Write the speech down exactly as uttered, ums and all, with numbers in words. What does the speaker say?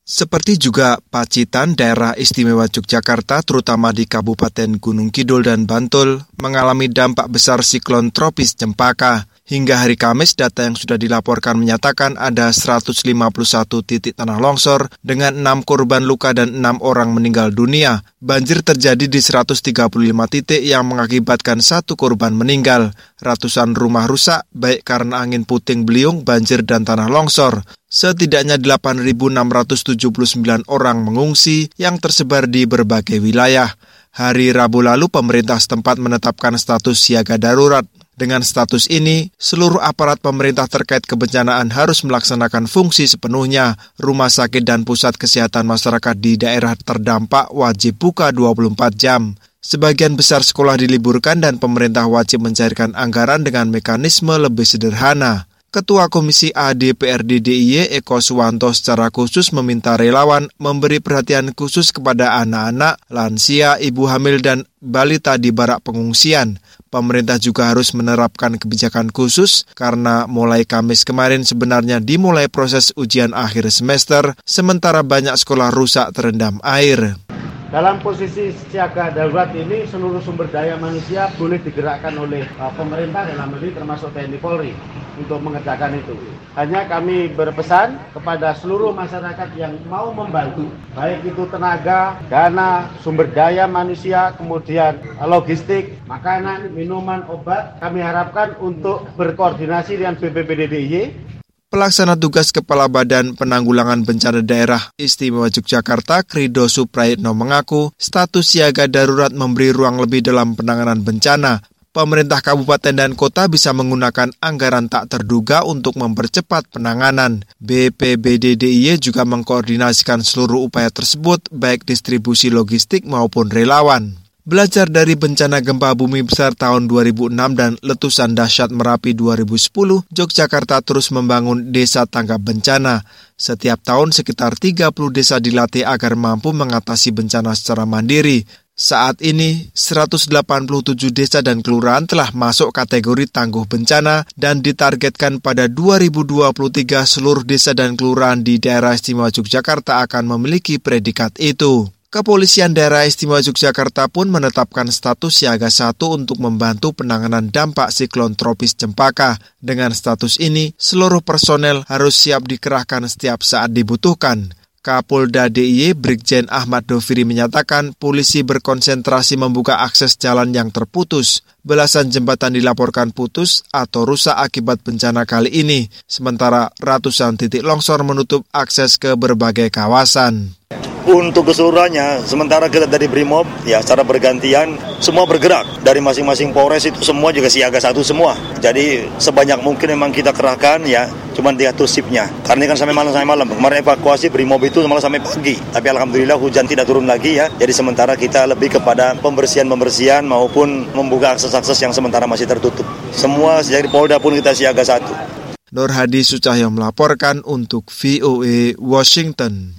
Seperti juga Pacitan, daerah istimewa Yogyakarta, terutama di Kabupaten Gunung Kidul dan Bantul, mengalami dampak besar siklon tropis Cempaka. Hingga hari Kamis, data yang sudah dilaporkan menyatakan ada seratus lima puluh satu titik tanah longsor dengan enam korban luka dan enam orang meninggal dunia. Banjir terjadi di seratus tiga puluh lima titik yang mengakibatkan satu korban meninggal. Ratusan rumah rusak, baik karena angin puting beliung, banjir, dan tanah longsor. Setidaknya delapan ribu enam ratus tujuh puluh sembilan orang mengungsi yang tersebar di berbagai wilayah. Hari Rabu lalu, pemerintah setempat menetapkan status siaga darurat. Dengan status ini, seluruh aparat pemerintah terkait kebencanaan harus melaksanakan fungsi sepenuhnya. Rumah sakit dan pusat kesehatan masyarakat di daerah terdampak wajib buka dua puluh empat jam. Sebagian besar sekolah diliburkan dan pemerintah wajib mencairkan anggaran dengan mekanisme lebih sederhana. Ketua Komisi A D P R D D I Y Eko Suwanto secara khusus meminta relawan memberi perhatian khusus kepada anak-anak, lansia, ibu hamil, dan balita di barak pengungsian. Pemerintah juga harus menerapkan kebijakan khusus karena mulai Kamis kemarin sebenarnya dimulai proses ujian akhir semester, sementara banyak sekolah rusak terendam air. Dalam posisi siaga darurat ini, seluruh sumber daya manusia boleh digerakkan oleh uh, pemerintah dalam hal ini termasuk T N I Polri untuk mengerjakan itu. Hanya kami berpesan kepada seluruh masyarakat yang mau membantu, baik itu tenaga, dana, sumber daya manusia, kemudian uh, logistik, makanan, minuman, obat, kami harapkan untuk berkoordinasi dengan B P B D D I Y. Pelaksana tugas Kepala Badan Penanggulangan Bencana Daerah Istimewa Yogyakarta, Krido Suprayitno, mengaku status siaga darurat memberi ruang lebih dalam penanganan bencana. Pemerintah kabupaten dan kota bisa menggunakan anggaran tak terduga untuk mempercepat penanganan. B P B D D I Y juga mengkoordinasikan seluruh upaya tersebut, baik distribusi logistik maupun relawan. Belajar dari bencana gempa bumi besar tahun dua ribu enam dan letusan dahsyat Merapi dua ribu sepuluh, Yogyakarta terus membangun desa tanggap bencana. Setiap tahun sekitar tiga puluh desa dilatih agar mampu mengatasi bencana secara mandiri. Saat ini, seratus delapan puluh tujuh desa dan kelurahan telah masuk kategori tangguh bencana dan ditargetkan pada dua ribu dua puluh tiga seluruh desa dan kelurahan di daerah istimewa Yogyakarta akan memiliki predikat itu. Kepolisian Daerah Istimewa Yogyakarta pun menetapkan status siaga satu untuk membantu penanganan dampak siklon tropis Cempaka. Dengan status ini, seluruh personel harus siap dikerahkan setiap saat dibutuhkan. Kapolda D I Y Brigjen Ahmad Doviri menyatakan polisi berkonsentrasi membuka akses jalan yang terputus. Belasan jembatan dilaporkan putus atau rusak akibat bencana kali ini, sementara ratusan titik longsor menutup akses ke berbagai kawasan. Untuk keseluruhannya, sementara kita dari Brimob, ya secara bergantian, semua bergerak. Dari masing-masing Polres itu semua juga siaga satu semua. Jadi sebanyak mungkin memang kita kerahkan, ya, cuman diatur shiftnya. Karena kan sampai malam sampai malam. Kemarin evakuasi Brimob itu malah sampai pagi. Tapi alhamdulillah hujan tidak turun lagi, ya. Jadi sementara kita lebih kepada pembersihan-pembersihan maupun membuka akses-akses yang sementara masih tertutup. Semua dari Polda pun kita siaga satu. Nur Hadi Sucahyo melaporkan untuk V O A Washington.